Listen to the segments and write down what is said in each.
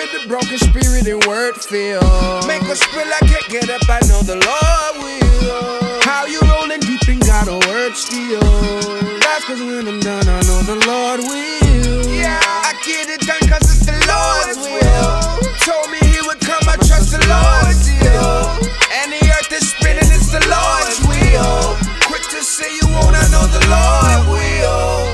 with the broken spirit and word feel. Make us feel I can't get up, I know the Lord will. How you rolling deep and got a word still. That's cause when I'm done, I know the Lord will. Yeah, I get it done cause it's the Lord's will. Told me he would come, I trust the Lord still. And the earth is spinning, it's the Lord's will. Quick to say you won't, I know the Lord will.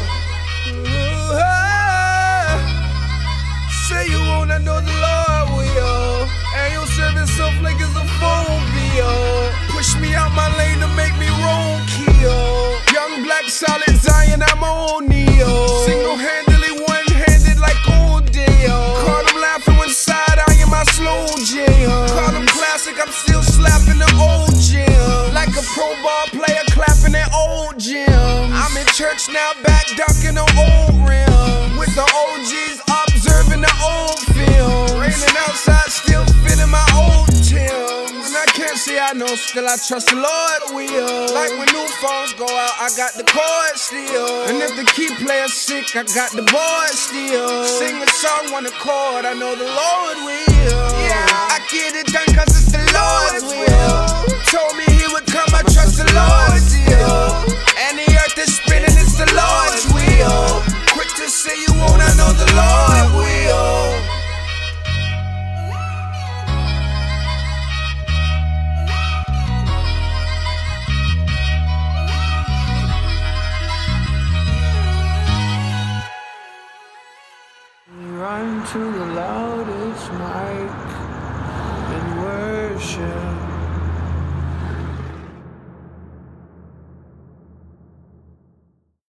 Say you won't, I know the Lord will. And your serving self like it's a phone bill. Push me out my lane to make me roll kill. Young black solid Zion, I'm on Neo. Single-handedly, one-handed like old Dale. Caught him laughing when side-eyeing my slow jam. Call him classic, I'm still slapping the old gym. Like a pro ball player clapping that old gym. I'm in church now, back dunking the old rim. With the OGs observing the old film. Raining outside, still feeling my old Timbs. When I can't see, I know still I trust the Lord will. Like when new phones go out, I got the cord still. And if the key player's sick, I got the board still. Sing a song, one accord, I know the Lord will. Yeah, I get it done cause it's the Lord's will. Told me